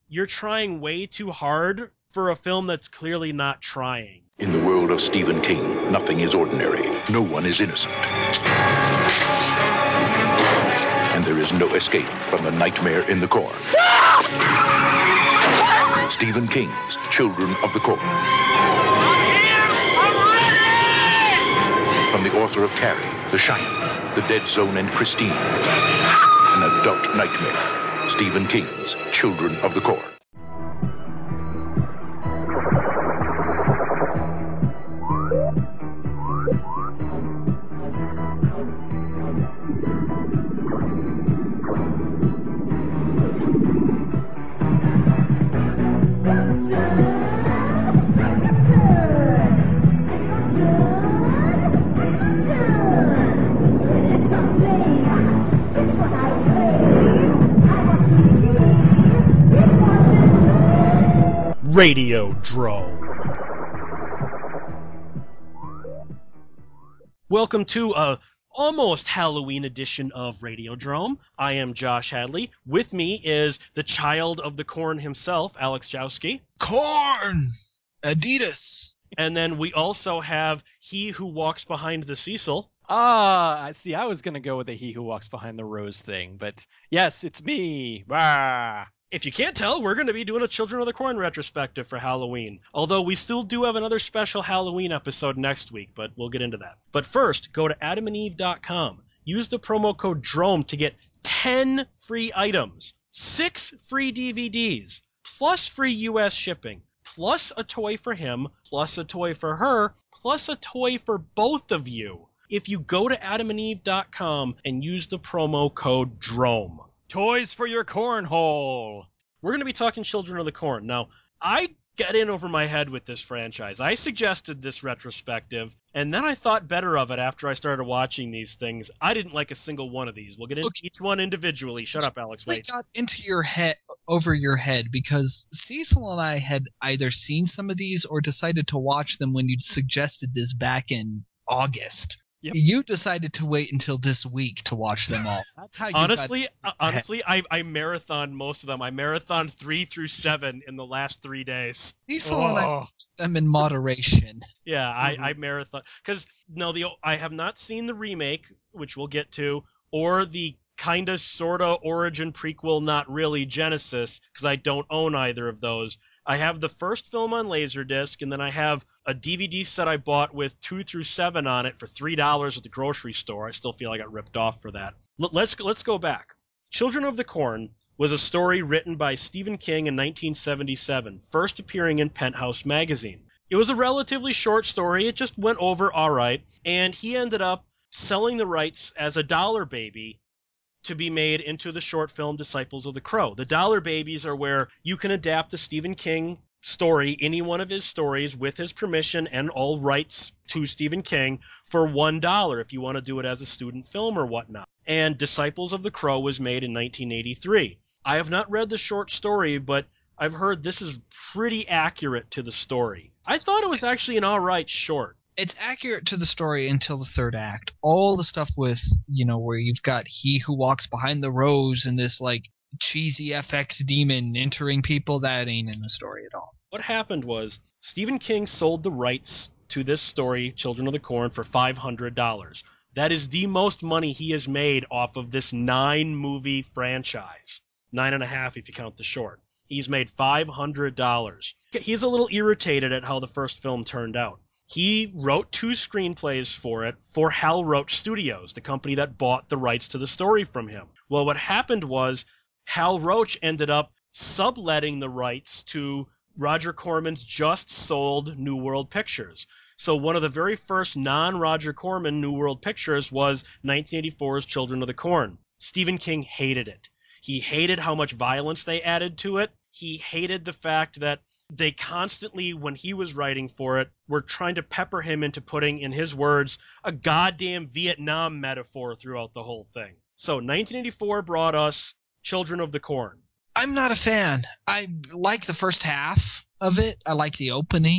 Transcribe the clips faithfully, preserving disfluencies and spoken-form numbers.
you're trying way too hard for a film that's clearly not trying. In the world of Stephen King, nothing is ordinary. No one is innocent. And there is no escape from the nightmare in the corn. Stephen King's Children of the Corn. From the author of Carrie, The Shining, The Dead Zone, and Christine. An adult nightmare. Stephen King's Children of the Corn. Radiodrome. Welcome to a almost Halloween edition of Radiodrome. I am Josh Hadley. With me is the child of the corn himself, Alex Jowski. Corn! Adidas. And then we also have he who walks behind the Cecil. Ah, I see. I was going to go with the he who walks behind the rose thing, but yes, it's me. Rah. If you can't tell, we're going to be doing a Children of the Corn retrospective for Halloween. Although we still do have another special Halloween episode next week, but we'll get into that. But first, go to adam and eve dot com. Use the promo code DROME to get ten free items, six free D V Ds, plus free U S shipping, plus a toy for him, plus a toy for her, plus a toy for both of you. If you go to adam and eve dot com and use the promo code DROME. Toys for your cornhole. We're going to be talking Children of the Corn. Now, I got in over my head with this franchise. I suggested this retrospective, and then I thought better of it after I started watching these things. I didn't like a single one of these. We'll get into Okay. each one individually. Shut up, Alex. They Wait. got into your head, over your head, because Cecil and I had either seen some of these or decided to watch them when you suggested this back in August. Yep. You decided to wait until this week to watch them all. That's how you Honestly, got uh, honestly, I, I marathoned most of them. I marathoned three through seven in the last three days. Cecil and I Oh. watched them in moderation. Yeah, Mhm. I, I marathon because no, the I have not seen the remake, which we'll get to, or the kinda sorta origin prequel, not really Genesis, because I don't own either of those. I have the first film on Laserdisc, and then I have a D V D set I bought with two through seven on it for three dollars at the grocery store. I still feel I got ripped off for that. L- let's let's go back. Children of the Corn was a story written by Stephen King in nineteen seventy-seven, first appearing in Penthouse magazine. It was a relatively short story. It just went over all right, and he ended up selling the rights as a dollar baby to be made into the short film Disciples of the Crow. The dollar babies are where you can adapt a Stephen King story, any one of his stories, with his permission and all rights to Stephen King for one dollar if you want to do it as a student film or whatnot. And Disciples of the Crow was made in nineteen eighty-three. I have not read the short story, but I've heard this is pretty accurate to the story. I thought it was actually an all right short. It's accurate to the story until the third act. All the stuff with, you know, where you've got he who walks behind the rose and this, like, cheesy F X demon entering people, that ain't in the story at all. What happened was Stephen King sold the rights to this story, Children of the Corn, for five hundred dollars. That is the most money he has made off of this nine-movie franchise. Nine and a half if you count the short. He's made five hundred dollars. He's a little irritated at how the first film turned out. He wrote two screenplays for it for Hal Roach Studios, the company that bought the rights to the story from him. Well, what happened was Hal Roach ended up subletting the rights to Roger Corman's just sold New World Pictures. So one of the very first non-Roger Corman New World Pictures was nineteen eighty-four's Children of the Corn. Stephen King hated it. He hated how much violence they added to it. He hated the fact that they constantly, when he was writing for it, were trying to pepper him into putting, in his words, a goddamn Vietnam metaphor throughout the whole thing. So nineteen eighty-four brought us Children of the Corn. I'm not a fan. I like the first half of it. I like the opening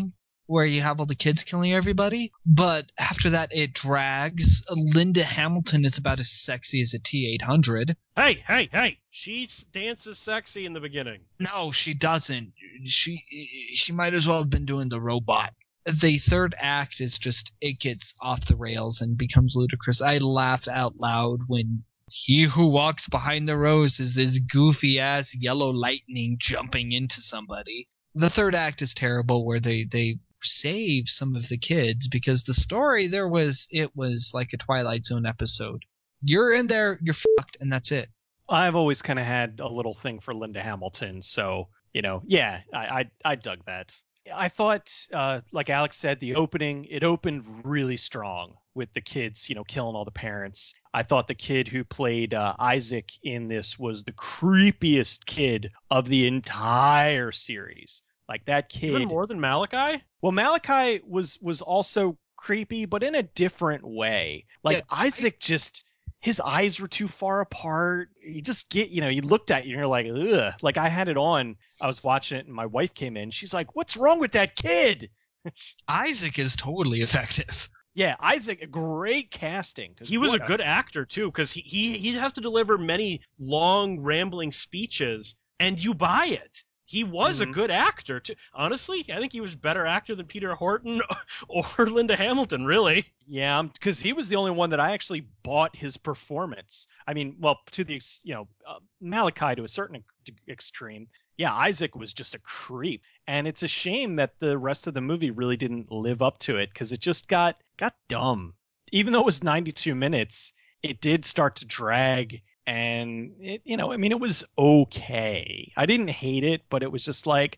where you have all the kids killing everybody. But after that, it drags. Linda Hamilton is about as sexy as a T eight hundred. Hey, hey, hey! She dances sexy in the beginning. No, she doesn't. She she might as well have been doing the robot. The third act is just, it gets off the rails and becomes ludicrous. I laughed out loud when he who walks behind the rose is this goofy ass yellow lightning jumping into somebody. The third act is terrible, where they they save some of the kids, because the story there was it was like a Twilight Zone episode. You're in there, you're fucked, and that's it. I've always kind of had a little thing for Linda Hamilton, so you know, yeah, I I, I dug that. I thought, uh, like Alex said, the opening, it opened really strong with the kids, you know, killing all the parents. I thought the kid who played uh, Isaac in this was the creepiest kid of the entire series. Like that kid. Even more than Malachi? Well, Malachi was was also creepy, but in a different way. Like Yeah, Isaac I- just, his eyes were too far apart. You just get, you know, you looked at you and you're like, ugh. Like I had it on, I was watching it and my wife came in. She's like, what's wrong with that kid? Isaac is totally effective. Yeah, Isaac, great casting. 'Cause He was a what good actor, too, because he, he, he has to deliver many long, rambling speeches, and you buy it. He was Mhm. a good actor, too. Honestly, I think he was a better actor than Peter Horton or Linda Hamilton, really. Yeah, because he was the only one that I actually bought his performance. I mean, well, to the, ex- you know, uh, Malachi to a certain ex- extreme. Yeah, Isaac was just a creep. And it's a shame that the rest of the movie really didn't live up to it, because it just got got dumb. Even though it was ninety-two minutes, it did start to drag. And, it, you know, I mean, it was okay. I didn't hate it, but it was just like,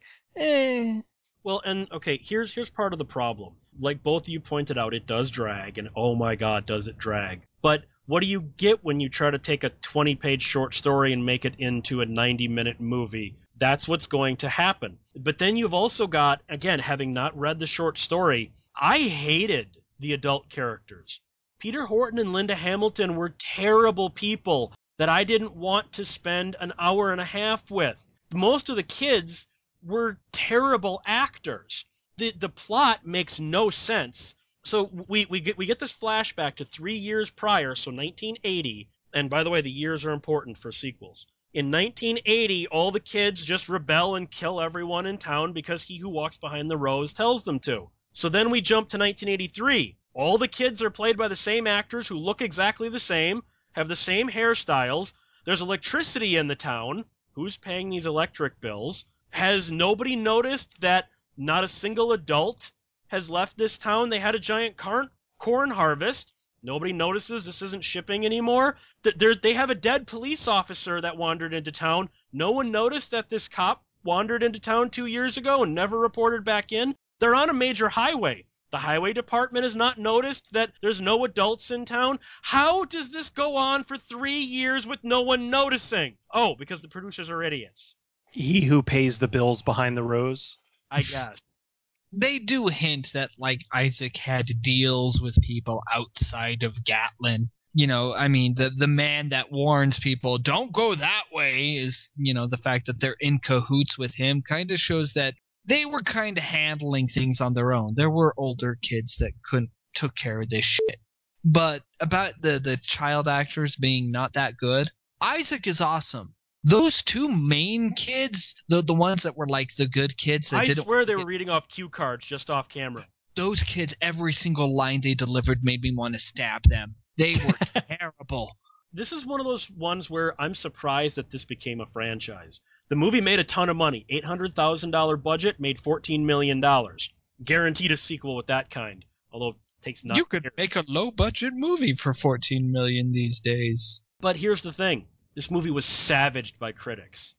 eh. Well, and okay, here's here's part of the problem. Like both of you pointed out, it does drag, and oh my god, does it drag. But what do you get when you try to take a twenty-page short story and make it into a ninety-minute movie? That's what's going to happen. But then you've also got, again, having not read the short story, I hated the adult characters. Peter Horton and Linda Hamilton were terrible people that I didn't want to spend an hour and a half with. Most of the kids were terrible actors. The the plot makes no sense. So we, we get we get this flashback to three years prior, so nineteen eighty. And by the way, the years are important for sequels. In nineteen eighty, all the kids just rebel and kill everyone in town because he who walks behind the rose tells them to. So then we jump to nineteen eighty-three. All the kids are played by the same actors who look exactly the same, have the same hairstyles. There's electricity in the town. Who's paying these electric bills? Has nobody noticed that not a single adult has left this town? They had a giant corn, corn harvest. Nobody notices this isn't shipping anymore. There, they have a dead police officer that wandered into town. No one noticed that this cop wandered into town two years ago and never reported back in. They're on a major highway. The highway department has not noticed that there's no adults in town. How does this go on for three years with no one noticing? Oh, because the producers are idiots. He who pays the bills behind the rose. I guess. They do hint that, like, Isaac had deals with people outside of Gatlin. You know, I mean, the the man that warns people, don't go that way, is, you know, the fact that they're in cahoots with him kind of shows that they were kind of handling things on their own. There were older kids that couldn't took care of this shit. But about the, the child actors being not that good, Isaac is awesome. Those two main kids, the the ones that were like the good kids that I didn't swear they were reading off cue cards just off camera. those kids, every single line they delivered made me want to stab them. They were terrible. This is one of those ones where I'm surprised that this became a franchise. The movie made a ton of money. eight hundred thousand dollars budget, made fourteen million dollars. Guaranteed a sequel with that kind. Although it takes not. You could make a low budget movie for fourteen million dollars these days. But here's the thing. This movie was savaged by critics.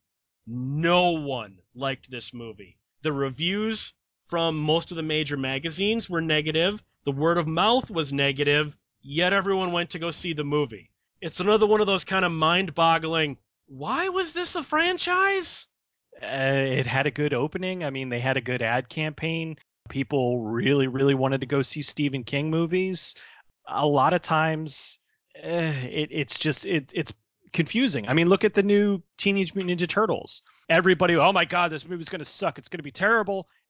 No one liked this movie. The reviews from most of the major magazines were negative. The word of mouth was negative. Yet everyone went to go see the movie. It's another one of those kind of mind-boggling, why was this a franchise? Uh, it had a good opening. I mean, they had a good ad campaign. People really, really wanted to go see Stephen King movies. A lot of times, uh, it, it's just it, it's confusing. I mean, look at the new Teenage Mutant Ninja Turtles. Everybody, oh my God, this movie's going to suck. It's going to be terrible.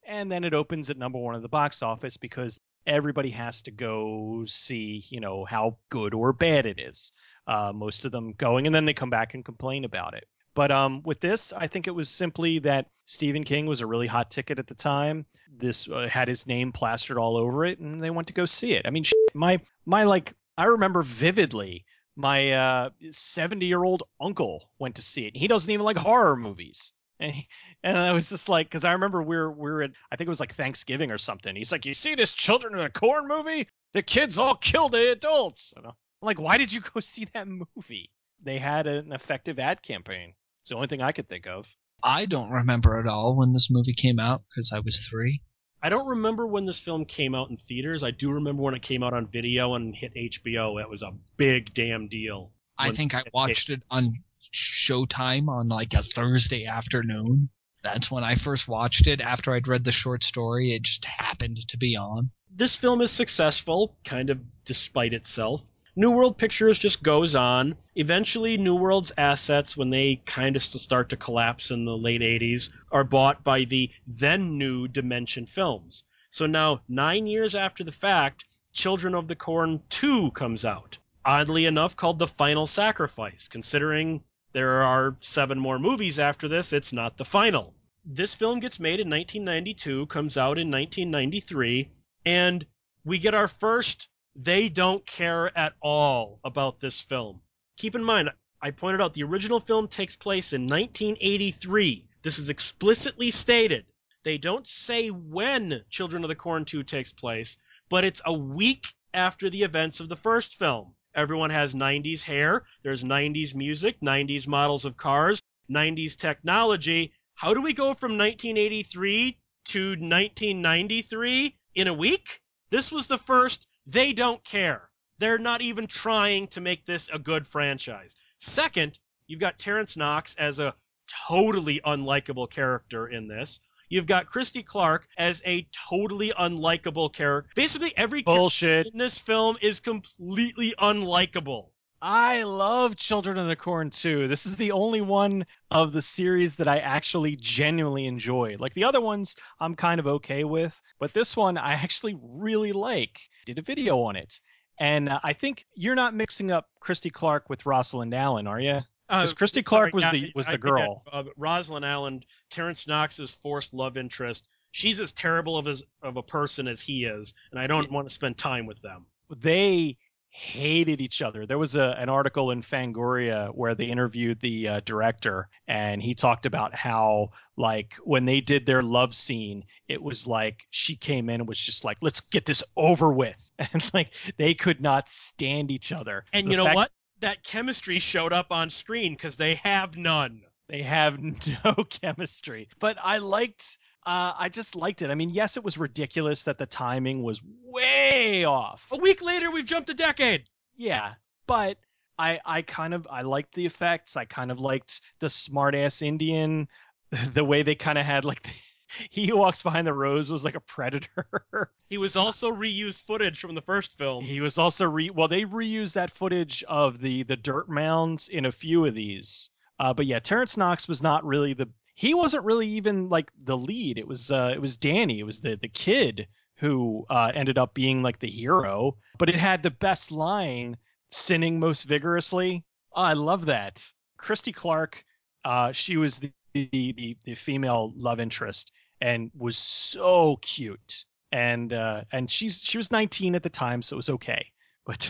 and then it opens at number one at the box office because everybody has to go see, you know, how good or bad it is. Uh, most of them going, and then they come back and complain about it. But um, with this, I think it was simply that Stephen King was a really hot ticket at the time. This uh, had his name plastered all over it, and they went to go see it. I mean, shit, my my like, I remember vividly my uh seventy year old uncle went to see it. He doesn't even like horror movies. And, he, and I was just like, because I remember we we're we we're at, I think it was like Thanksgiving or something. He's like, you see this Children of the Corn movie? The kids all kill the adults. And I'm like, why did you go see that movie? They had an effective ad campaign. It's the only thing I could think of. I don't remember at all when this movie came out because I was three. I don't remember when this film came out in theaters. I do remember when it came out on video and hit H B O. It was a big damn deal. I think I watched it on Showtime on like a Thursday afternoon. That's when I first watched it after I'd read the short story. It just happened to be on. This film is successful, kind of despite itself. New World Pictures just goes on. Eventually, New World's assets, when they kind of start to collapse in the late eighties, are bought by the then new Dimension Films. So now, nine years after the fact, Children of the Corn two comes out. Oddly enough, called The Final Sacrifice. Considering there are seven more movies after this, it's not the final. This film gets made in nineteen ninety-two, comes out in nineteen ninety-three, and we get our first they don't care at all about this film. Keep in mind, I pointed out the original film takes place in nineteen eighty-three. This is explicitly stated. They don't say when Children of the Corn two takes place, but it's a week after the events of the first film. Everyone has nineties hair, there's nineties music, nineties models of cars, nineties technology. How do we go from nineteen eighty-three to nineteen ninety-three in a week? This was the first. They don't care. They're not even trying to make this a good franchise. Second, you've got Terrence Knox as a totally unlikable character in this. You've got Christy Clark as a totally unlikable character. Basically, every Bullshit. character in this film is completely unlikable. I love Children of the Corn two. This is the only one of the series that I actually genuinely enjoy. Like the other ones, I'm kind of okay with, but this one I actually really like. Did a video on it, and uh, I think you're not mixing up Christy Clark with Rosalind Allen, are you? Because Uh, Christy Clark sorry, was yeah, the was I- the I- girl. Uh, Rosalind Allen, Terrence Knox's forced love interest. She's as terrible of as of a person as he is, and I don't want to spend time with them. They hated each other. There was a, an article in Fangoria where they interviewed the uh, director, and he talked about how, like, when they did their love scene, it was like she came in and was just like, let's get this over with. And, like, they could not stand each other. And The you know fact what? That chemistry showed up on screen because they have none. They have no chemistry. But I liked... Uh, I just liked it. I mean, yes, it was ridiculous that the timing was way off. A week later, we've jumped a decade. Yeah, but I I kind of I liked the effects. I kind of liked the smart ass Indian, the way they kind of had like the, he who walks behind the rose was like a predator. He was also reused footage from the first film. He was also re well they reused that footage of the the dirt mounds in a few of these. Uh, but yeah, Terrence Knox was not really the he wasn't really even like the lead. It was uh it was Danny. It was the the kid who uh, ended up being like the hero, but it had the best line, sinning most vigorously. Oh, I love that. Christy Clark, uh, she was the, the, the, the female love interest and was so cute. And uh, and she's she was nineteen at the time, so it was okay. But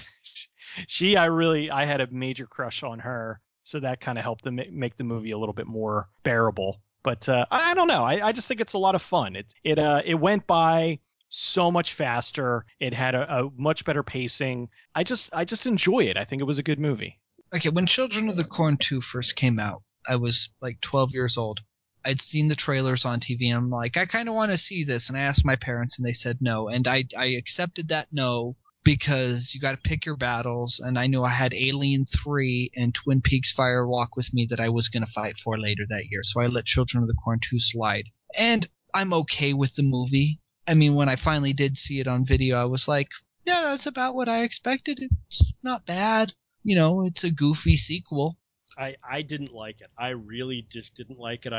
she, I really, I had a major crush on her, so that kind of helped them make the movie a little bit more bearable. But uh, I, I don't know. I, I just think it's a lot of fun. It it uh it went by so much faster. It had a, a much better pacing. I just I just enjoy it. I think it was a good movie. Okay, when Children of the Corn two first came out, I was like twelve years old. I'd seen the trailers on T V, and I'm like, I kind of want to see this. And I asked my parents, and they said no. And I, I accepted that no because you got to pick your battles. And I knew I had Alien three and Twin Peaks Fire Walk with Me that I was going to fight for later that year. So I let Children of the Corn two slide. And I'm okay with the movie. I mean, when I finally did see it on video, I was like, yeah, that's about what I expected. It's not bad. You know, it's a goofy sequel. I, I didn't like it. I really just didn't like it. I,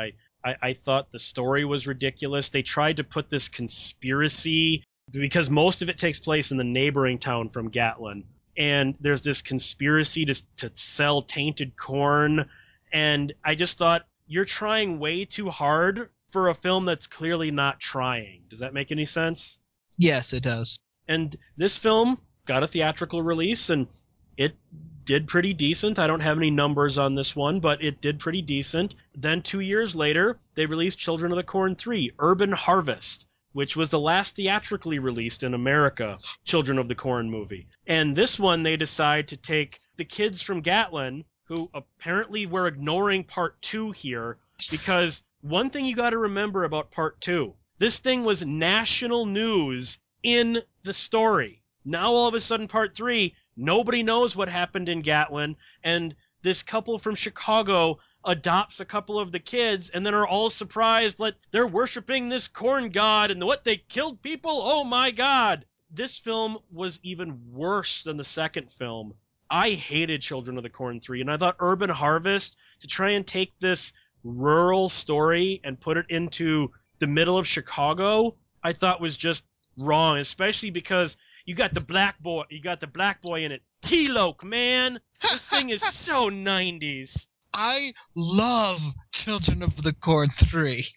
I, I thought the story was ridiculous. They tried to put this conspiracy, because most of it takes place in the neighboring town from Gatlin. And there's this conspiracy to, to sell tainted corn. And I just thought, you're trying way too hard for a film that's clearly not trying. Does that make any sense? Yes, it does. And this film got a theatrical release, and it did pretty decent. I don't have any numbers on this one, but it did pretty decent. Then two years later, they released Children of the Corn three, Urban Harvest, which was the last theatrically released in America Children of the Corn movie. And this one, they decide to take the kids from Gatlin, who apparently were ignoring part two here, because one thing you got to remember about part two, this thing was national news in the story. Now all of a sudden part three, nobody knows what happened in Gatlin, and this couple from Chicago adopts a couple of the kids and then are all surprised that they're worshiping this corn god and what, they killed people? Oh my god. This film was even worse than the second film. I hated Children of the Corn three, and I thought Urban Harvest, to try and take this rural story and put it into the middle of Chicago, I thought was just wrong, especially because you got the black boy, you got the black boy in it. T-Loke, man. This thing is so nineties. I love Children of the Corn three.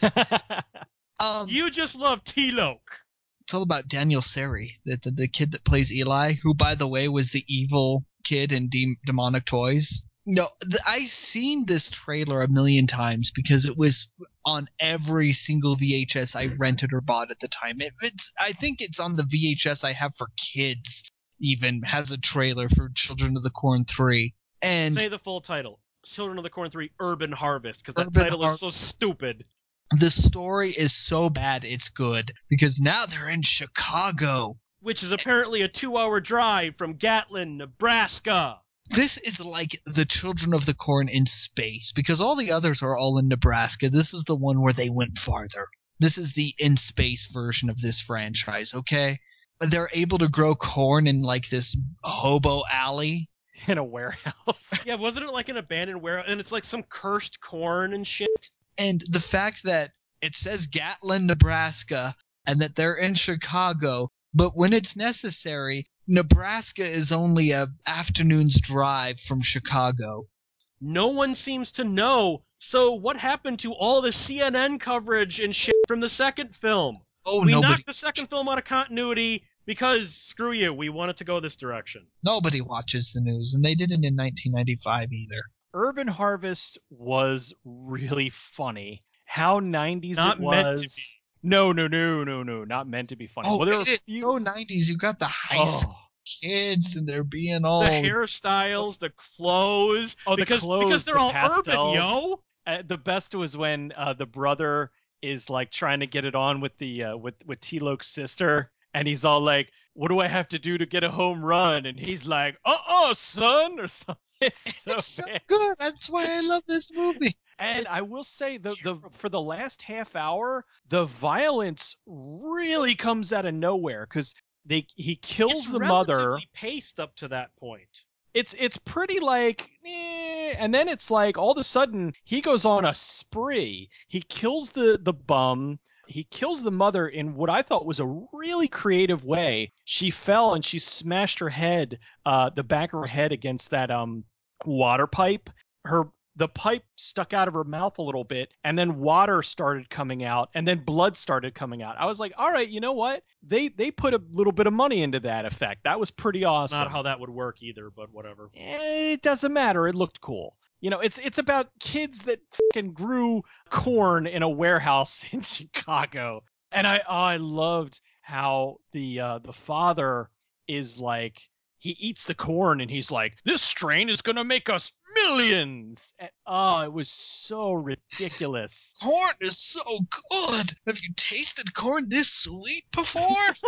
um, You just love T-Loke. It's all about Daniel Sari, the, the, the kid that plays Eli, who, by the way, was the evil kid in De- Demonic Toys. No, th- I seen this trailer a million times because it was on every single V H S I rented or bought at the time. It, it's I think it's on the V H S I have for kids, even has a trailer for Children of the Corn three. And say the full title. Children of the Corn three Urban Harvest, because that Urban title Har- is so stupid. The story is so bad it's good, because now they're in Chicago. Which is apparently a two-hour drive from Gatlin, Nebraska. This is like the Children of the Corn in space, because all the others are all in Nebraska. This is the one where they went farther. This is the in-space version of this franchise, okay? They're able to grow corn in like this hobo alley. In a warehouse. Yeah, wasn't it like an abandoned warehouse? And it's like some cursed corn and shit. And the fact that it says Gatlin, Nebraska, and that they're in Chicago, but when it's necessary, Nebraska is only a afternoon's drive from Chicago. No one seems to know. So what happened to all the C N N coverage and shit from the second film? Oh, we nobody, knocked the second film out of continuity because, screw you, we want it to go this direction. Nobody watches the news, and they didn't in nineteen ninety-five either. Urban Harvest was really funny. How nineties Not it was. meant to be. No, no, no, no, no, not meant to be funny. Oh, well, there it were is few... so nineties. You got the high oh. school kids, and they're being all The hairstyles, the clothes. Oh, the because, clothes, because they're the all pastels. urban, yo. Uh, the best was when uh, the brother is like trying to get it on with the uh, with with T-Loke's sister, and he's all like, "What do I have to do to get a home run?" And he's like, "Uh-uh, son," or something. It's so, It's so bad. good. That's why I love this movie. And It's I will say the the for the last half hour, the violence really comes out of nowhere because they he kills it's the mother. relatively paced up to that point. It's it's pretty like, eh, and then it's like all of a sudden he goes on a spree. He kills the the bum. He kills the mother in what I thought was a really creative way. She fell and she smashed her head, uh, the back of her head against that um water pipe. Her the pipe stuck out of her mouth a little bit, and then water started coming out, and then blood started coming out. I was like, all right, you know what? They they put a little bit of money into that effect. That was pretty awesome. Not how that would work either, but whatever. It doesn't matter. It looked cool. You know, it's it's about kids that fucking grew corn in a warehouse in Chicago. And I oh, I loved how the uh, the father is like, he eats the corn and he's like, this strain is going to make us millions. And, oh, it was so ridiculous. Corn is so good. Have you tasted corn this sweet before?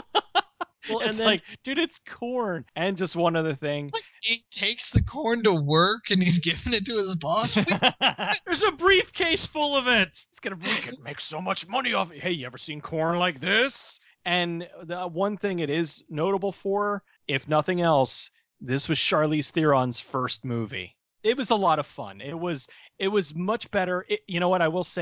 Well, It's and then like, dude, it's corn. And just one other thing. He takes the corn to work and he's giving it to his boss. We- there's a briefcase full of it. It's gonna we could make so much money off it. Hey, you ever seen corn like this? And the one thing it is notable for, if nothing else, this was Charlize Theron's first movie. It was a lot of fun. It was it was much better. It, you know what I will say?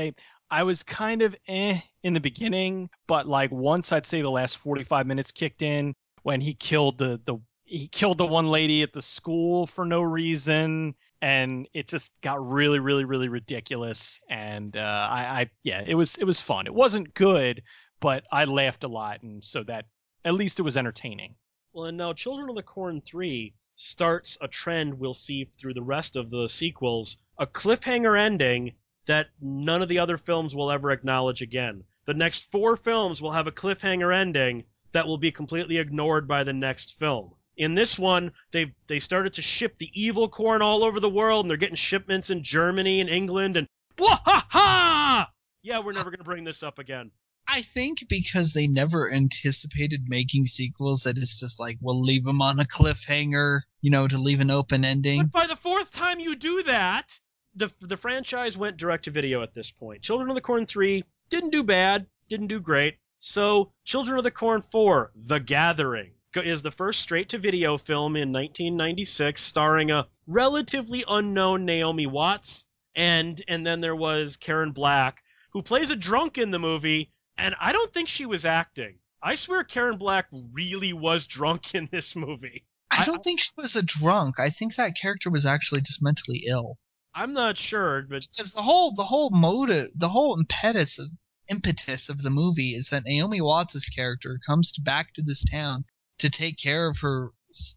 I was kind of eh in the beginning, but like once I'd say the last forty-five minutes kicked in when he killed the the he killed the one lady at the school for no reason, and it just got really really really ridiculous. And uh, I, I yeah, it was it was fun. It wasn't good, but I laughed a lot, and so that at least it was entertaining. Well, and now Children of the Corn three starts a trend we'll see through the rest of the sequels, a cliffhanger ending that none of the other films will ever acknowledge again. The next four films will have a cliffhanger ending that will be completely ignored by the next film. In this one, they they started to ship the evil corn all over the world, and they're getting shipments in Germany and England, and blah ha ha! Yeah, we're never going to bring this up again. I think because they never anticipated making sequels, that it's just like, we'll leave them on a cliffhanger, you know, to leave an open ending. But by the fourth time you do that, the the franchise went direct to video at this point. Children of the Corn three didn't do bad, didn't do great. So Children of the Corn four, The Gathering, is the first straight-to-video film in nineteen ninety-six, starring a relatively unknown Naomi Watts, and and then there was Karen Black, who plays a drunk in the movie, and I don't think she was acting. I swear Karen Black really was drunk in this movie. I don't I, think she was a drunk. I think that character was actually just mentally ill. I'm not sure, but because the whole the whole motive, the whole impetus of impetus of the movie is that Naomi Watts' character comes to, back to this town to take care of her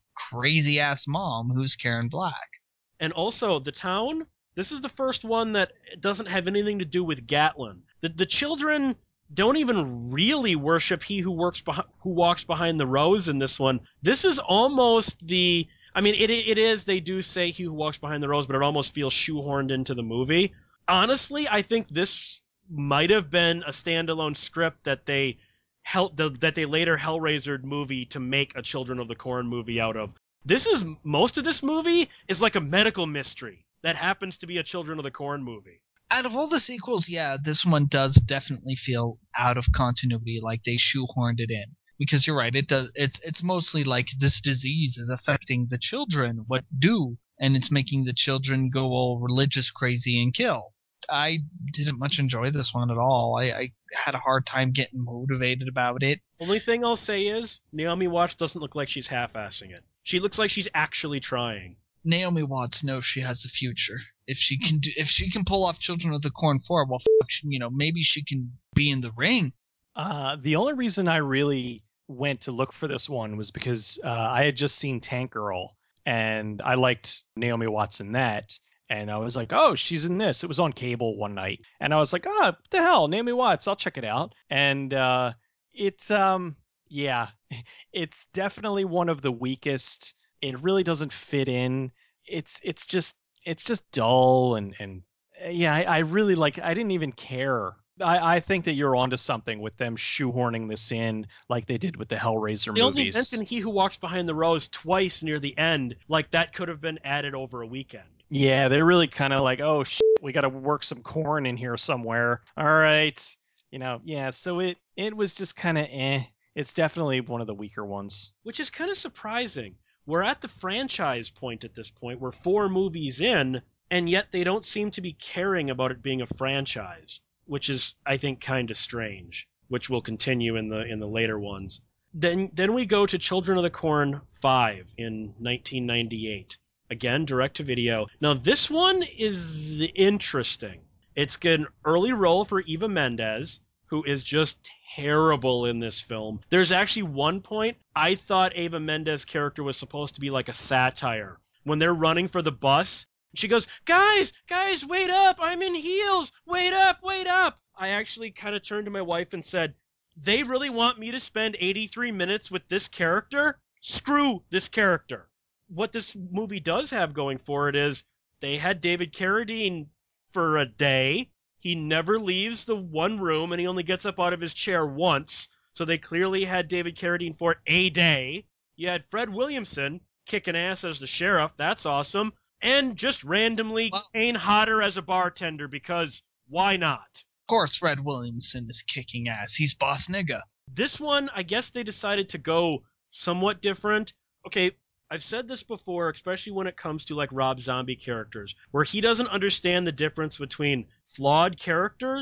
crazy ass mom, who's Karen Black. And also, the town, this is the first one that doesn't have anything to do with Gatlin. The the children don't even really worship he who works behind, who walks behind the rose in this one. This is almost the I mean, it it is, they do say he who walks behind the rose, but it almost feels shoehorned into the movie. Honestly, I think this might have been a standalone script that they hel- the, that they later Hellraisered movie to make a Children of the Corn movie out of. This is, most of this movie is like a medical mystery that happens to be a Children of the Corn movie. Out of all the sequels, yeah, this one does definitely feel out of continuity, like they shoehorned it in. Because you're right, it does. It's it's mostly like this disease is affecting the children. What do? And it's making the children go all religious crazy and kill. I didn't much enjoy this one at all. I, I had a hard time getting motivated about it. Only thing I'll say is Naomi Watts doesn't look like she's half-assing it. She looks like she's actually trying. Naomi Watts knows she has a future. If she can do, if she can pull off Children of the Corn four, well, fuck, you know, maybe she can be in the ring. Uh, the only reason I really went to look for this one was because uh, I had just seen Tank Girl, and I liked Naomi Watts in that. And I was like, oh, she's in this. It was on cable one night. And I was like, oh, what the hell, Naomi Watts, I'll check it out. And uh, it's, um, yeah, it's definitely one of the weakest. It really doesn't fit in. It's it's just it's just dull. And, and yeah, I, I really like, I didn't even care. I, I think that you're onto something with them shoehorning this in like they did with the Hellraiser they movies. They only mentioned He Who Walks Behind the Rose twice near the end. Like, that could have been added over a weekend. Yeah, they're really kind of like, oh, shit, we got to work some corn in here somewhere. All right. You know, yeah, so it, it was just kind of eh. It's definitely one of the weaker ones. Which is kind of surprising. We're at the franchise point at this point. We're four movies in, and yet they don't seem to be caring about it being a franchise, which is, I think, kind of strange, which will continue in the in the later ones. Then then we go to Children of the Corn five in nineteen ninety-eight. Again, direct-to-video. Now, this one is interesting. It's got an early role for Eva Mendes, who is just terrible in this film. There's actually one point I thought Eva Mendes' character was supposed to be like a satire. When they're running for the bus, she goes, guys, guys, wait up, I'm in heels, wait up, wait up. I actually kind of turned to my wife and said, they really want me to spend eighty-three minutes with this character? Screw this character. What this movie does have going for it is they had David Carradine for a day. He never leaves the one room, and he only gets up out of his chair once. So they clearly had David Carradine for a day. You had Fred Williamson kicking ass as the sheriff. That's awesome. And just randomly well, Kane Hodder as a bartender, because why not? Of course Fred Williamson is kicking ass. He's Boss Nigga. This one, I guess they decided to go somewhat different. Okay, I've said this before, especially when it comes to like Rob Zombie characters, where he doesn't understand the difference between flawed characters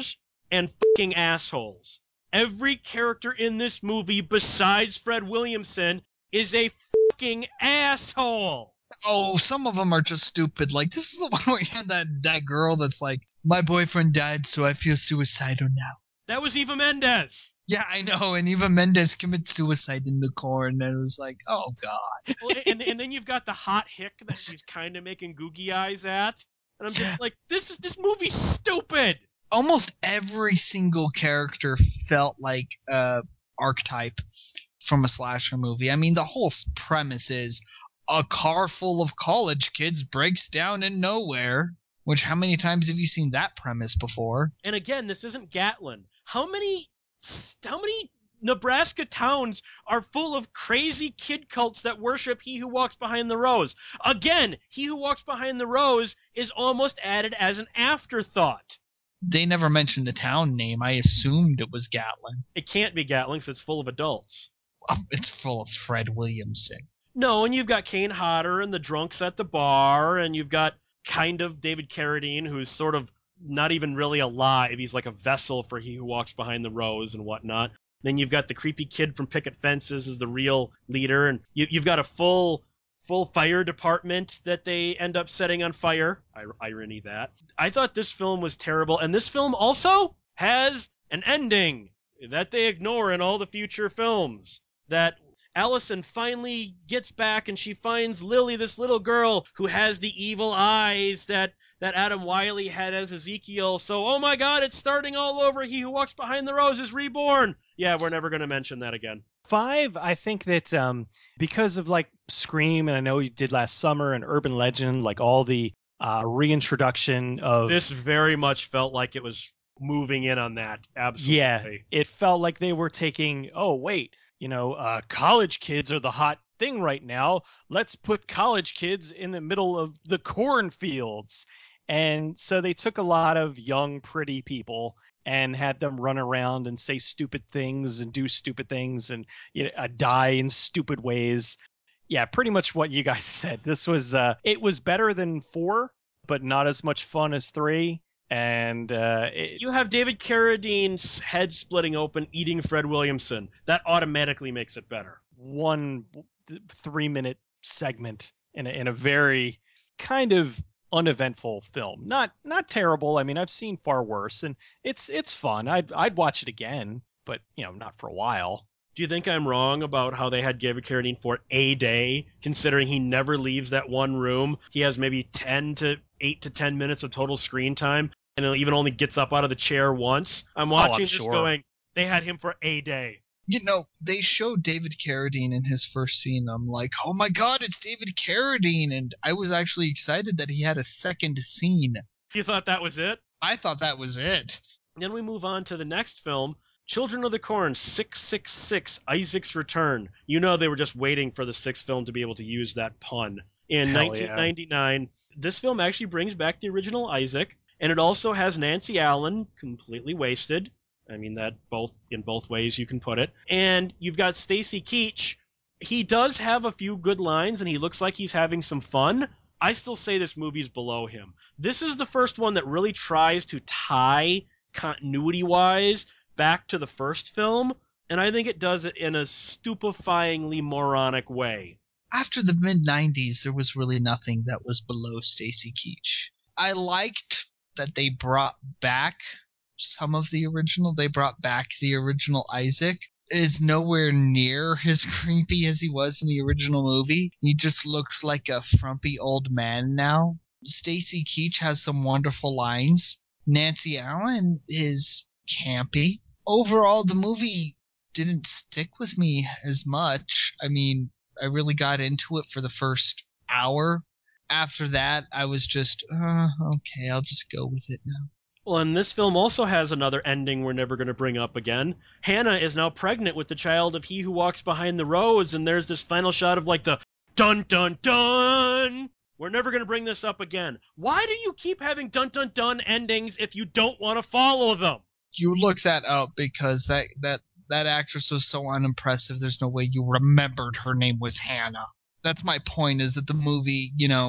and fucking assholes. Every character in this movie besides Fred Williamson is a fucking asshole. Oh, some of them are just stupid. Like, this is the one where you had that, that girl that's like, my boyfriend died, so I feel suicidal now. That was Eva Mendes. Yeah, I know, and Eva Mendes committed suicide in the corn, and it was like, oh, God. Well, and, and then you've got the hot hick that she's kind of making googie eyes at. And I'm just like, this is this movie's stupid. Almost every single character felt like a archetype from a slasher movie. I mean, the whole premise is a car full of college kids breaks down in nowhere. Which, how many times have you seen that premise before? And again, this isn't Gatlin. How many, how many Nebraska towns are full of crazy kid cults that worship He Who Walks Behind the Rose? Again, He Who Walks Behind the Rose is almost added as an afterthought. They never mentioned the town name. I assumed it was Gatlin. It can't be Gatlin because it's full of adults. Oh, it's full of Fred Williamson. No, and you've got Kane Hodder and the drunks at the bar, and you've got kind of David Carradine, who's sort of not even really alive. He's like a vessel for He Who Walks Behind the Rose and whatnot. Then you've got the creepy kid from Picket Fences as the real leader, and you, you've got a full full fire department that they end up setting on fire. I, irony that. I thought this film was terrible, and this film also has an ending that they ignore in all the future films. That Allison finally gets back and she finds Lily, this little girl who has the evil eyes that, that Adam Wiley had as Ezekiel. So, oh my God, it's starting all over. He Who Walks Behind the Rose is reborn. Yeah, we're never going to mention that again. Five, I think that um, because of like Scream, and I know you did last summer, and Urban Legend, like all the uh, reintroduction of... This very much felt like it was moving in on that. Absolutely. Yeah, it felt like they were taking, oh, wait, you know, uh, college kids are the hot thing right now. Let's put college kids in the middle of the cornfields. And so they took a lot of young, pretty people and had them run around and say stupid things and do stupid things and you know, uh, die in stupid ways. Yeah, pretty much what you guys said. This was, uh, it was better than four, but not as much fun as three. And uh, it, you have David Carradine's head splitting open, eating Fred Williamson. That automatically makes it better. One three-minute segment in a, in a very kind of uneventful film. Not not terrible. I mean, I've seen far worse, and it's it's fun. I'd I'd watch it again, but you know, not for a while. Do you think I'm wrong about how they had David Carradine for a day, considering he never leaves that one room? He has maybe ten to eight to ten minutes of total screen time, and he even only gets up out of the chair once. I'm watching oh, I'm this sure. going, they had him for a day. You know, they showed David Carradine in his first scene. I'm like, oh my God, it's David Carradine. And I was actually excited that he had a second scene. You thought that was it? I thought that was it. Then we move on to the next film, Children of the Corn, six six six, Isaac's Return. You know they were just waiting for the sixth film to be able to use that pun. In Hell nineteen ninety-nine, yeah. This film actually brings back the original Isaac, and it also has Nancy Allen, completely wasted. I mean, that both in both ways you can put it. And you've got Stacy Keach. He does have a few good lines, and he looks like he's having some fun. I still say this movie's below him. This is the first one that really tries to tie continuity-wise back to the first film, and I think it does it in a stupefyingly moronic way. After the mid nineties, there was really nothing that was below Stacy Keach. I liked that they brought back some of the original. They brought back the original Isaac. It is nowhere near as creepy as he was in the original movie. He just looks like a frumpy old man now. Stacy Keach has some wonderful lines. Nancy Allen is campy. Overall, the movie didn't stick with me as much. I mean, I really got into it for the first hour. After that, I was just, uh, okay, I'll just go with it now. Well, and this film also has another ending we're never going to bring up again. Hannah is now pregnant with the child of He Who Walks Behind the Rose, and there's this final shot of like the dun dun dun. We're never going to bring this up again. Why do you keep having dun dun dun endings if you don't want to follow them? You looked that up because that, that, that actress was so unimpressive, there's no way you remembered her name was Hannah. That's my point, is that the movie, you know,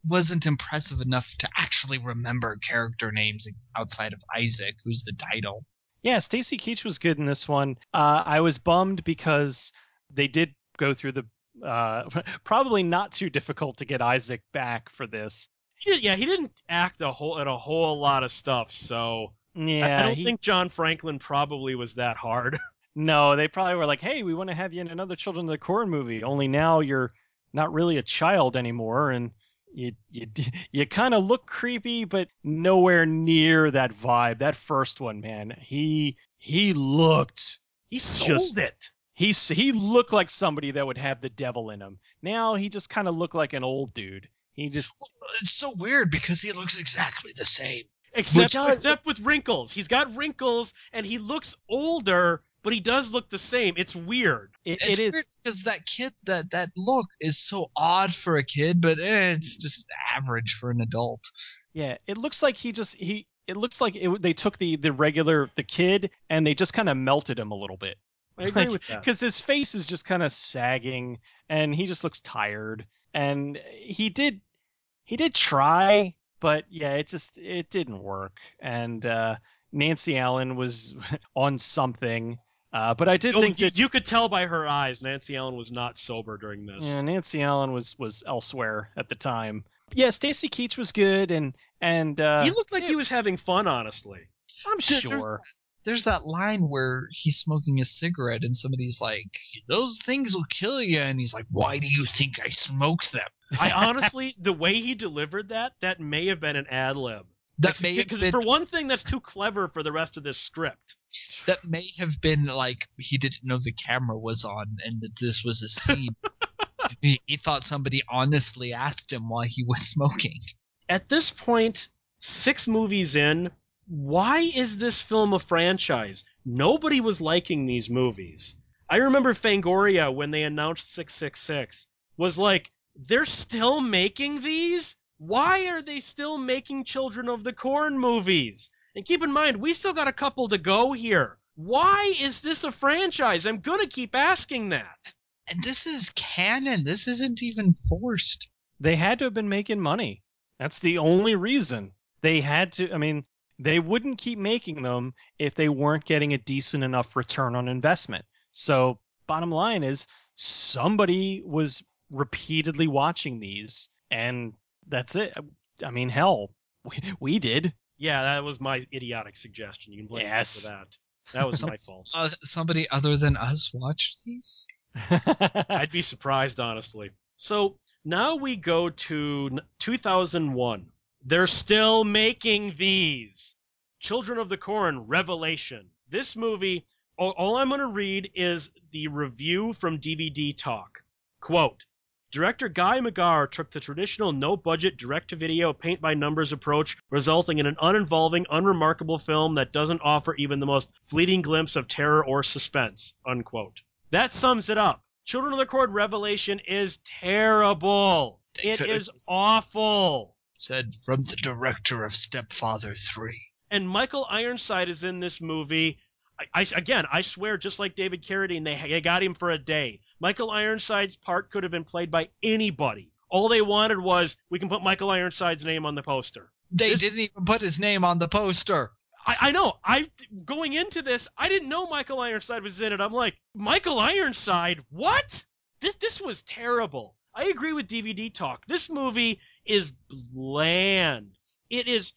wasn't impressive enough to actually remember character names outside of Isaac, who's the title. Yeah, Stacy Keach was good in this one. Uh, I was bummed because they did go through the uh, probably not too difficult to get Isaac back for this. He did, yeah, he didn't act a whole at a whole lot of stuff, so Yeah, I, I don't he, think John Franklin probably was that hard. No, they probably were like, "Hey, we want to have you in another Children of the Corn movie. Only now you're not really a child anymore, and you you you kind of look creepy, but nowhere near that vibe. That first one, man, he he looked He sold just it. he he looked like somebody that would have the devil in him. Now he just kind of looked like an old dude. He just It's so weird because he looks exactly the same. Except does- except with wrinkles. He's got wrinkles and he looks older, but he does look the same. It's weird. it, It's it is weird because that kid, that that look is so odd for a kid, but eh, it's just average for an adult. Yeah, it looks like he just he. It looks like it, they took the the regular the kid and they just kind of melted him a little bit. I agree with that. Because his face is just kind of sagging and he just looks tired. And he did he did try, but yeah, it just it didn't work. And uh, Nancy Allen was on something. Uh, but I did Oh, think you, that you could tell by her eyes Nancy Allen was not sober during this. yeah, Nancy Allen was was elsewhere at the time. Yeah, Stacy Keach was good, and and uh, He looked like yeah, he was having fun, honestly. I'm There's- sure. There's that line where he's smoking a cigarette and somebody's like, "Those things will kill you," and he's like, "Why do you think I smoked them?" I honestly, the way he delivered that, that may have been an ad lib. That may have Because been for one thing, that's too clever for the rest of this script. that may have been like he didn't know the camera was on and that this was a scene. he, he thought somebody honestly asked him why he was smoking. At this point, six movies in, why is this film a franchise? Nobody was liking these movies. I remember Fangoria, when they announced six six six, was like, they're still making these? Why are they still making Children of the Corn movies? And keep in mind, we still got a couple to go here. Why is this a franchise? I'm going to keep asking that. And this is canon. This isn't even forced. They had to have been making money. That's the only reason. They had to, I mean, they wouldn't keep making them if they weren't getting a decent enough return on investment. So, bottom line is, somebody was repeatedly watching these, and that's it. I mean, hell, we, we did. Yeah, that was my idiotic suggestion. You can blame Yes. me for that. That was my fault. Uh, somebody other than us watched these? I'd be surprised, honestly. So now we go to two thousand one. They're still making these. Children of the Corn, Revelation. This movie, all, all I'm going to read is the review from D V D Talk. Quote, Director Guy Magar took the traditional no-budget direct-to-video paint-by-numbers approach, resulting in an uninvolving, unremarkable film that doesn't offer even the most fleeting glimpse of terror or suspense. Unquote. That sums it up. Children of the Corn Revelation is terrible. They It could've is just- awful. Said from the director of Stepfather three. And Michael Ironside is in this movie. I, I, again, I swear, just like David Carradine, they, they got him for a day. Michael Ironside's part could have been played by anybody. All they wanted was, we can put Michael Ironside's name on the poster. They This- didn't even put his name on the poster. I, I know. I going into this, I didn't know Michael Ironside was in it. I'm like, Michael Ironside? What? This this was terrible. I agree with D V D Talk. This movie is bland. It is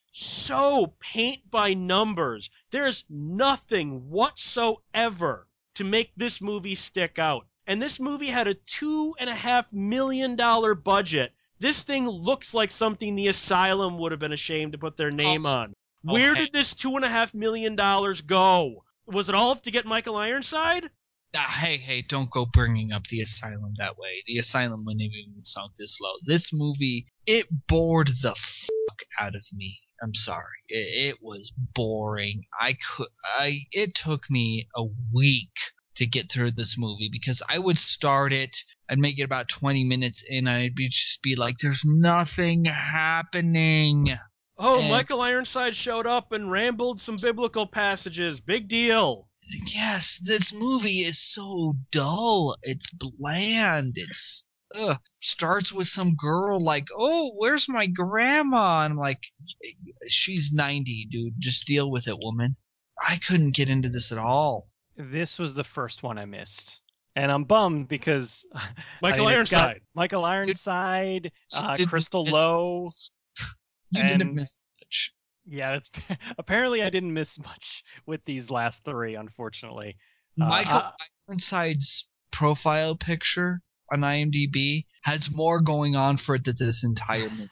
so paint by numbers. There's nothing whatsoever to make this movie stick out. And this movie had a two and a half million dollar budget. This thing looks like something the Asylum would have been ashamed to put their name Oh. on. Oh, Where hey. did this two and a half million dollars go? Was it all to get Michael Ironside? Ah, hey, hey, don't go bringing up the Asylum that way. The Asylum wouldn't have even sunk this low. This movie, it bored the fuck out of me. I'm sorry. It, it was boring. I could, I, it took me a week to get through this movie because I would start it, I'd make it about twenty minutes in, and I'd be just be like, there's nothing happening. Oh, And- Michael Ironside showed up and rambled some biblical passages. Big deal. Yes, this movie is so dull. It's bland. It's ugh. Starts with some girl like, oh, where's my grandma? And I'm like, she's ninety, dude. Just deal with it, woman. I couldn't get into this at all. This was the first one I missed. And I'm bummed because Michael I mean, it's got Ironside. Michael Ironside, uh, Didn't Crystal miss- Lowe. You and- didn't miss much. Yeah, it's, apparently I didn't miss much with these last three, unfortunately. Uh, Michael I- Ironside's profile picture on IMDb has more going on for it than this entire movie.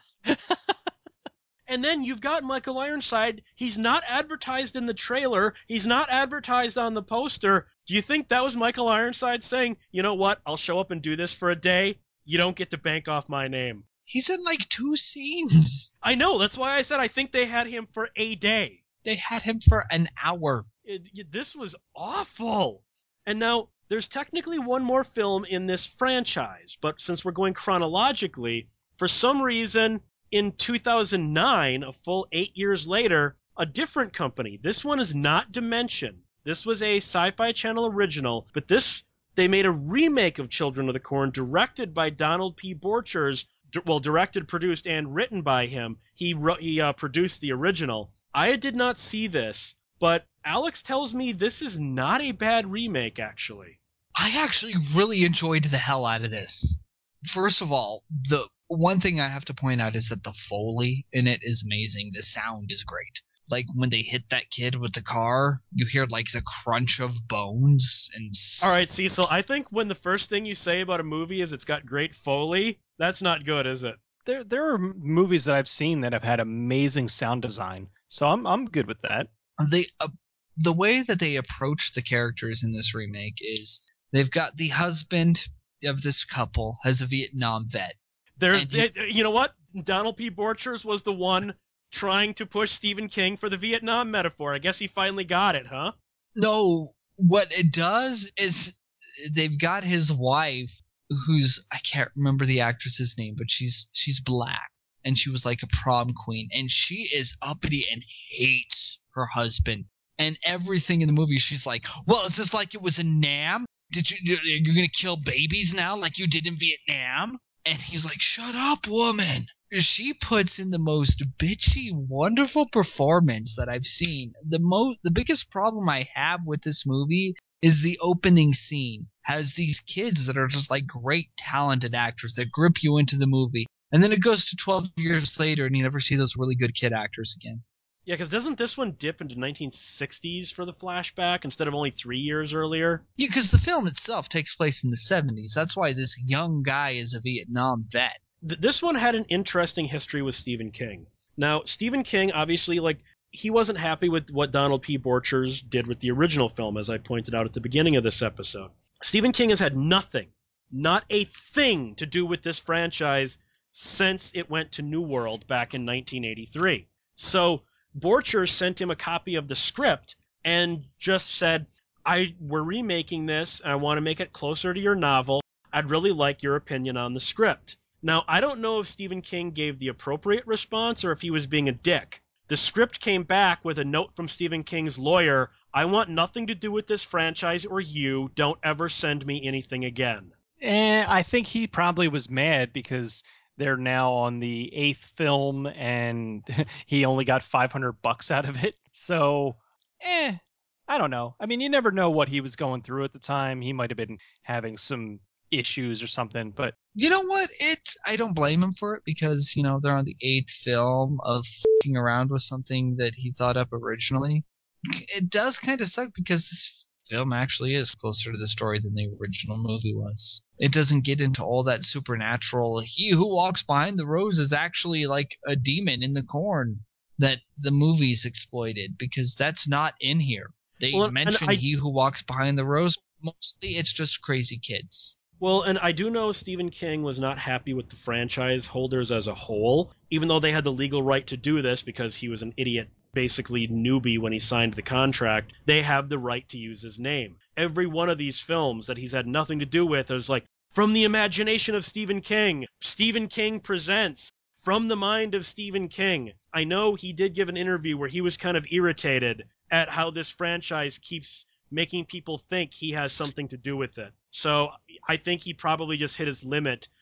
And then you've got Michael Ironside. He's not advertised in the trailer. He's not advertised on the poster. Do you think that was Michael Ironside saying, you know what, I'll show up and do this for a day? You don't get to bank off my name. He's in like two scenes. I know. That's why I said I think they had him for a day. They had him for an hour. It, this was awful. And now, there's technically one more film in this franchise, but since we're going chronologically, for some reason, in two thousand nine, a full eight years later, a different company. This one is not Dimension. This was a Sci-Fi Channel original, but this, they made a remake of Children of the Corn directed by Donald P. Borchers, well, directed, produced, and written by him. He, wrote, he uh, produced the original. I did not see this, but Alex tells me this is not a bad remake, actually. I actually really enjoyed the hell out of this. First of all, the one thing I have to point out is that the Foley in it is amazing. The sound is great. Like when they hit that kid with the car, you hear like the crunch of bones and. All right, Cecil. I think when the first thing you say about a movie is it's got great Foley, that's not good, is it? there there are movies that I've seen that have had amazing sound design, so I'm I'm good with that. They uh, the way that they approach the characters in this remake is they've got the husband of this couple has a Vietnam vet. There's, And he's- you know what? Donald P. Borchers was the one trying to push Stephen King for the Vietnam metaphor. I guess he finally got it, huh? No, what it does is they've got his wife, who's I can't remember the actress's name, but she's she's black, and she was like a prom queen, and she is uppity and hates her husband. And everything in the movie, she's like, "Well, is this like it was in Nam? Did you you're gonna kill babies now, like you did in Vietnam?" And he's like, "Shut up, woman." She puts in the most bitchy, wonderful performance that I've seen. The mo- the biggest problem I have with this movie is the opening scene has these kids that are just like great talented actors that grip you into the movie. And then it goes to twelve years later and you never see those really good kid actors again. Yeah, because doesn't this one dip into nineteen sixties for the flashback instead of only three years earlier? Yeah, because the film itself takes place in the seventies. That's why this young guy is a Vietnam vet. Th- this one had an interesting history with Stephen King. Now, Stephen King, obviously, like, he wasn't happy with what Donald P. Borchers did with the original film, as I pointed out at the beginning of this episode. Stephen King has had nothing, not a thing to do with this franchise since it went to New World back in nineteen eighty-three. So Borchers sent him a copy of the script and just said, I we're remaking this, and I want to make it closer to your novel. I'd really like your opinion on the script. Now, I don't know if Stephen King gave the appropriate response or if he was being a dick. The script came back with a note from Stephen King's lawyer, I want nothing to do with this franchise or you. Don't ever send me anything again. And I think he probably was mad because they're now on the eighth film and he only got five hundred bucks out of it. So, eh, I don't know. I mean, you never know what he was going through at the time. He might have been having some issues or something, but You know what? It's I don't blame him for it because, you know, they're on the eighth film of fucking around with something that he thought up originally. It does kind of suck because this film actually is closer to the story than the original movie was. It doesn't get into all that supernatural, he who walks behind the rose is actually like a demon in the corn that the movies exploited because that's not in here. They Well, and mention I- he who walks behind the rose. Mostly it's just crazy kids. Well, and I do know Stephen King was not happy with the franchise holders as a whole, even though they had the legal right to do this because he was an idiot, basically newbie when he signed the contract. They have the right to use his name. Every one of these films that he's had nothing to do with is like, from the imagination of Stephen King, Stephen King presents, from the mind of Stephen King. I know he did give an interview where he was kind of irritated at how this franchise keeps making people think he has something to do with it. So I think he probably just hit his limit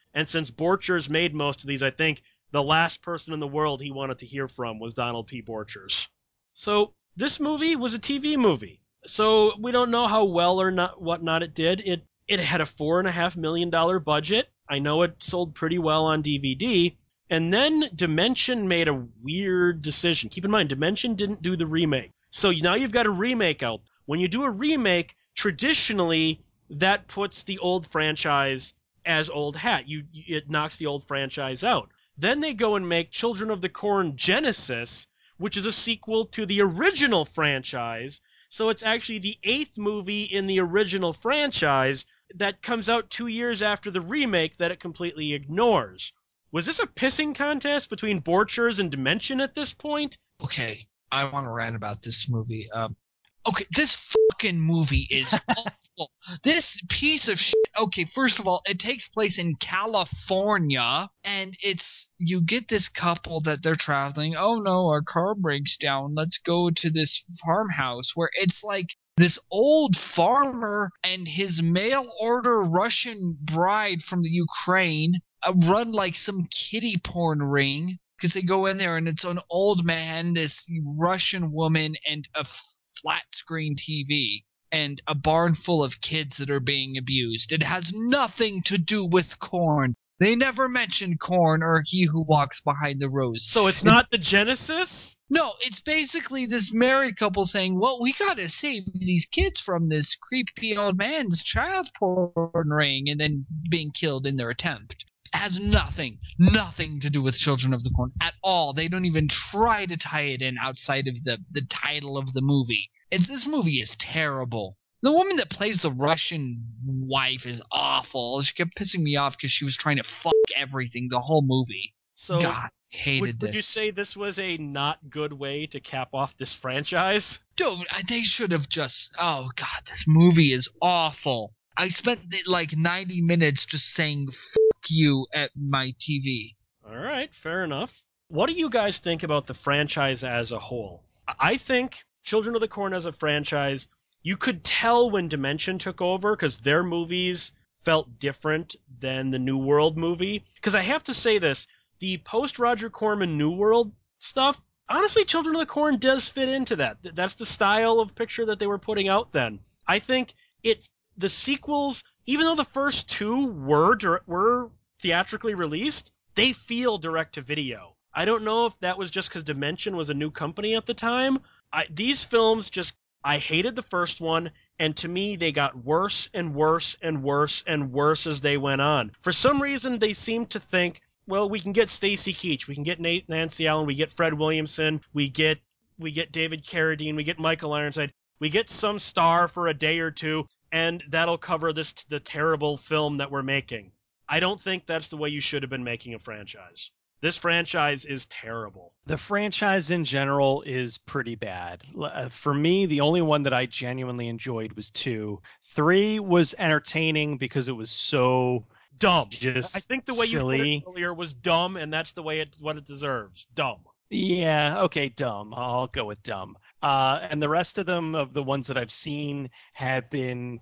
And since Borchers made most of these, I think the last person in the world he wanted to hear from was Donald P. Borchers. So this movie was a T V movie. So we don't know how well or not whatnot it did. It it had a four and a half million dollar budget. I know it sold pretty well on D V D. And then Dimension made a weird decision. Keep in mind, Dimension didn't do the remake. So now you've got a remake out. When you do a remake, traditionally that puts the old franchise as old hat. You it knocks the old franchise out. Then they go and make Children of the Corn Genesis, which is a sequel to the original franchise. So it's actually the eighth movie in the original franchise that comes out two years after the remake that it completely ignores. Was this a pissing contest between Borchers and Dimension at this point? Okay, I want to rant about this movie. Um, okay, this fucking movie is awful. This piece of shit. Okay, first of all, it takes place in California, and it's you get this couple that they're traveling. Oh no, our car breaks down. Let's go to this farmhouse where it's like this old farmer and his mail order Russian bride from the Ukraine uh, run like some kiddie porn ring. Because they go in there and it's an old man, this Russian woman, and a flat screen T V, and a barn full of kids that are being abused. It has nothing to do with Korn. They never mention Korn or He Who Walks Behind the Rose. So it's not the Genesis? No, it's basically this married couple saying, well, we gotta save these kids from this creepy old man's child porn ring, and then being killed in their attempt. Has nothing, nothing to do with Children of the Corn at all. They don't even try to tie it in outside of the, the title of the movie. It's this movie is terrible. The woman that plays the Russian wife is awful. She kept pissing me off because she was trying to fuck everything the whole movie. So God, hated would, this. would you say this was a not good way to cap off this franchise? Dude, they should have just. Oh God, this movie is awful. I spent like ninety minutes just saying fuck you at my T V. All right, fair enough. What do you guys think about the franchise as a whole? I think Children of the Corn as a franchise, you could tell when Dimension took over because their movies felt different than the New World movie. Because I have to say this, the post-Roger Corman New World stuff, honestly, Children of the Corn does fit into that. That's the style of picture that they were putting out then. I think it's the sequels, even though the first two were were theatrically released, they feel direct to video. I don't know if that was just because Dimension was a new company at the time. I, these films just, I hated the first one, and to me they got worse and worse and worse and worse as they went on. For some reason, they seemed to think, well, we can get Stacy Keach, we can get Nate, Nancy Allen, we get Fred Williamson, we get we get David Carradine, we get Michael Ironside. We get some star for a day or two, and that'll cover this the terrible film that we're making. I don't think that's the way you should have been making a franchise. This franchise is terrible. The franchise in general is pretty bad. For me, the only one that I genuinely enjoyed was two. Three was entertaining because it was so dumb. Just I think the way silly. you put it earlier was dumb, and that's the way it what it deserves. Dumb. Yeah, okay, dumb. I'll go with dumb. Uh, and the rest of them, of the ones that I've seen, have been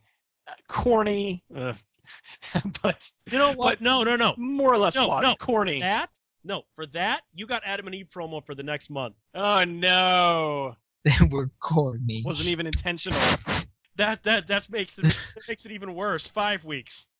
corny. Uh, but you know what? No, no, no. More or less no, what? No. Corny. That? No, for that, you got Adam and Eve promo for the next month. Oh no. They were corny. Wasn't even intentional. That that that makes it that makes it even worse. Five weeks.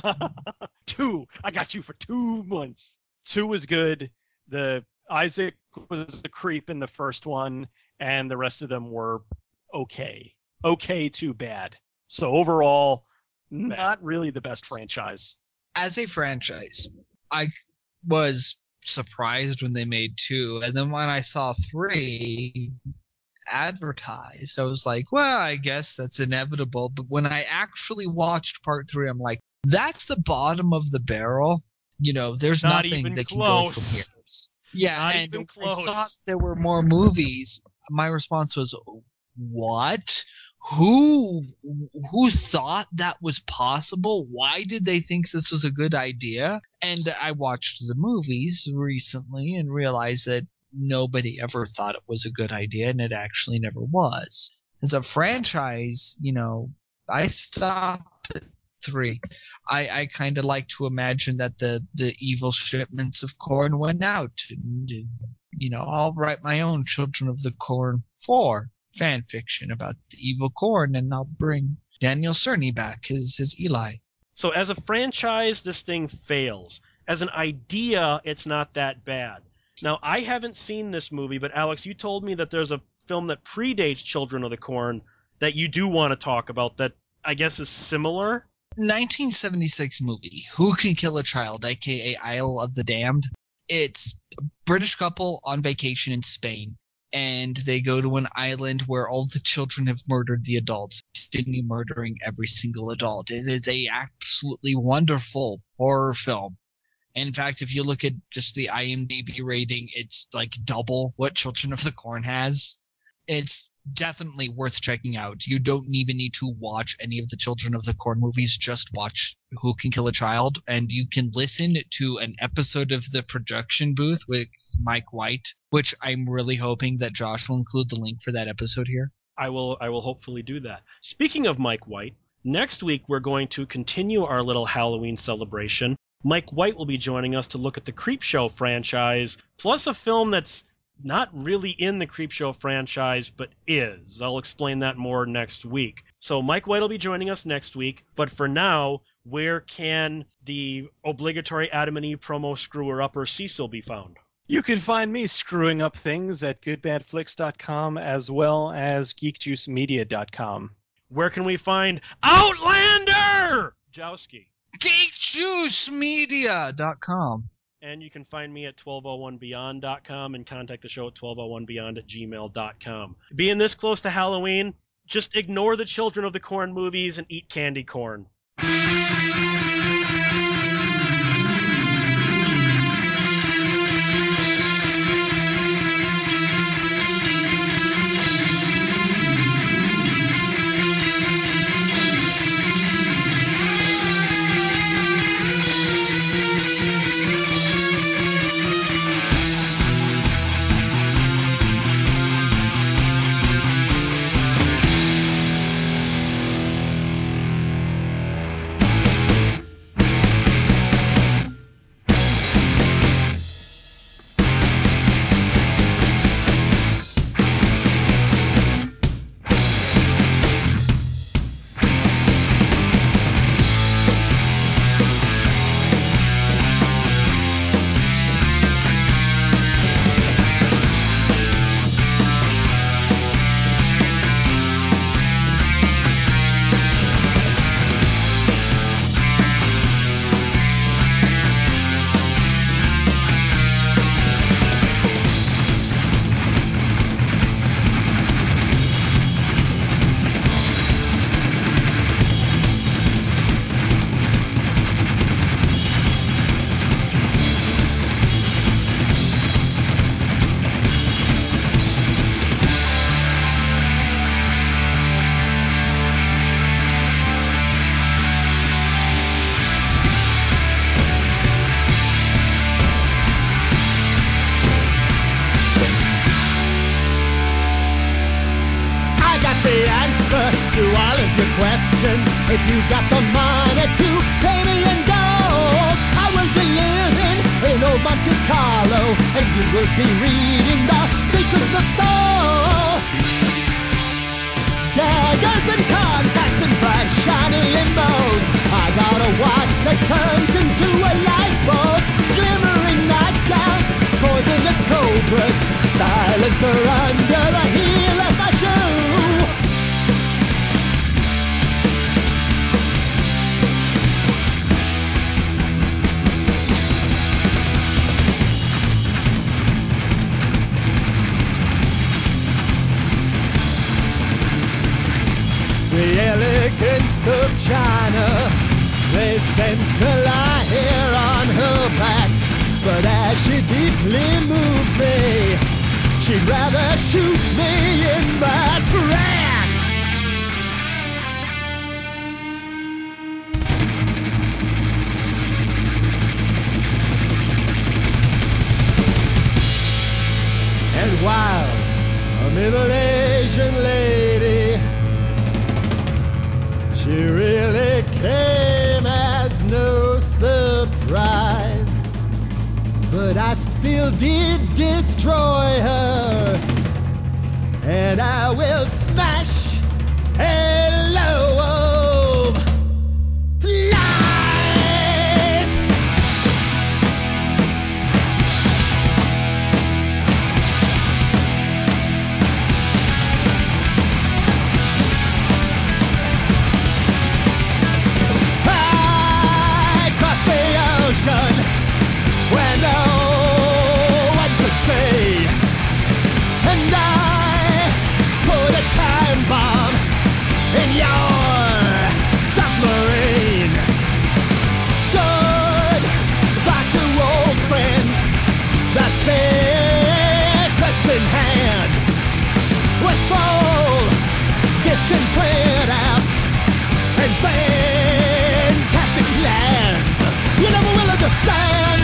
Two. I got you for two months. Two was good. The Isaac was the creep in the first one, and the rest of them were okay. Okay to bad. So overall, not really the best franchise. As a franchise, I was surprised when they made two, and then when I saw three advertised, I was like, well, I guess that's inevitable. But when I actually watched part three, I'm like, that's the bottom of the barrel. You know, there's Not nothing even that can close. go from here. Yeah, Not and even when close. I saw there were more movies. My response was, what? Who who thought that was possible? Why did they think this was a good idea? And I watched the movies recently and realized that nobody ever thought it was a good idea, and it actually never was. As a franchise, you know, I stopped at three. I, I kind of like to imagine that the, the evil shipments of corn went out. And, you know, I'll write my own Children of the Corn four fan fiction about the evil corn, and I'll bring Daniel Cerny back as, as Eli. So as a franchise, this thing fails. As an idea, it's not that bad. Now, I haven't seen this movie, but Alex, you told me that there's a film that predates Children of the Corn that you do want to talk about that I guess is similar. nineteen seventy-six movie, Who Can Kill a Child, aka Isle of the Damned. It's a British couple on vacation in Spain, and they go to an island where all the children have murdered the adults, Sydney murdering every single adult. It is a absolutely wonderful horror film. In fact, if you look at just the IMDb rating, it's like double what Children of the Corn has. It's definitely worth checking out. You don't even need to watch any of the Children of the Corn movies. Just watch Who Can Kill a Child, and you can listen to an episode of The Production Booth with Mike White, which I'm really hoping that Josh will include the link for that episode here. I will I will hopefully do that. Speaking of Mike White, next week we're going to continue our little Halloween celebration. Mike White will be joining us to look at the Creepshow franchise, plus a film that's not really in the Creepshow franchise, but is. I'll explain that more next week. So Mike White will be joining us next week, but for now, where can the obligatory Adam and Eve promo screwer-upper Cecil be found? You can find me screwing up things at good bad flicks dot com as well as geek juice media dot com. Where can we find Outlander? Jowski. geek juice media dot com. And you can find me at twelve oh one beyond dot com and contact the show at twelve oh one beyond at gmail dot com. Being this close to Halloween, just ignore the Children of the Corn movies and eat candy corn. To all of your questions, if you got the money to pay me in gold, I will be living in old Monte Carlo, and you will be reading the secrets of soul. Daggers and contacts and bright shiny limbos. I got a watch that turns into a light bulb. Glimmering nightgowns, poisonous cobras, silencer under the heel of my shoe. The elegance of China, they sent to lie here on her back. But as she deeply moves me, she'd rather shoot me in my tracks. And while a Middle Asian lady, she really cares. surprise. But I still did destroy her, and I will smash a low of flies. I crossed the ocean where no one could see, and I put a time bomb in your submarine. Stood by two old friends, the cigarettes in hand, with full distant printouts and fantastic plans. You never will understand.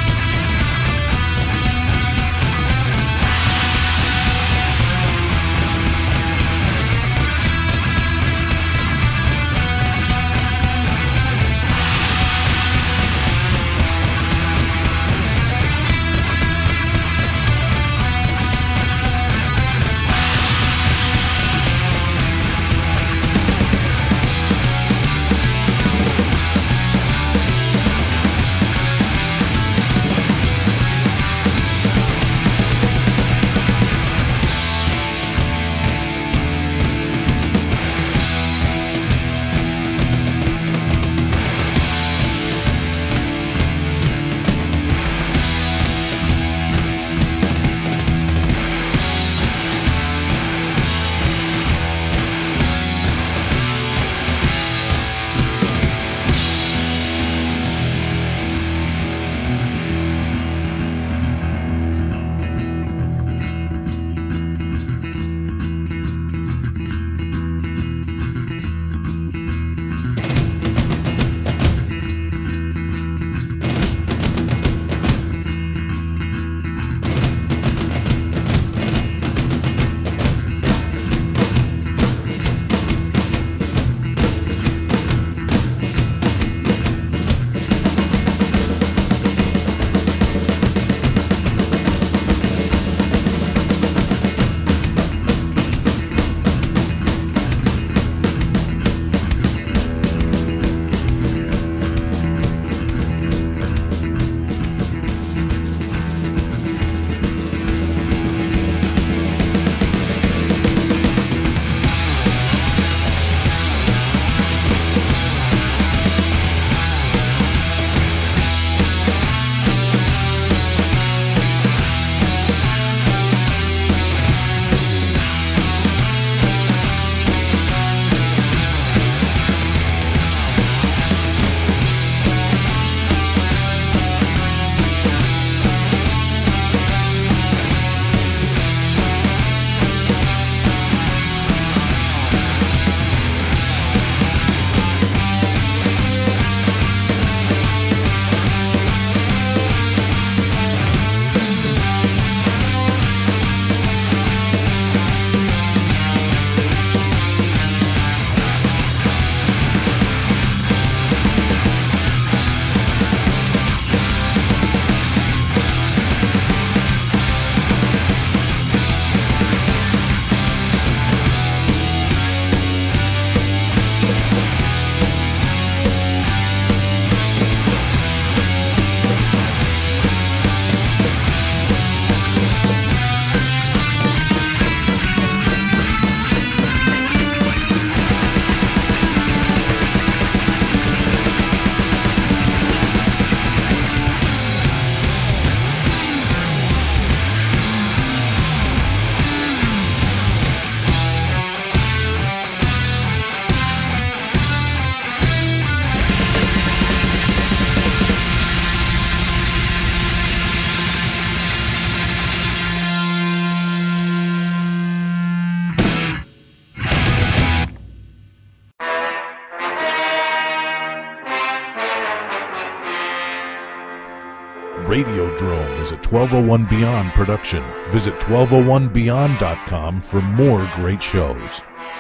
Radiodrome is a twelve oh one Beyond production. Visit twelve oh one beyond dot com for more great shows.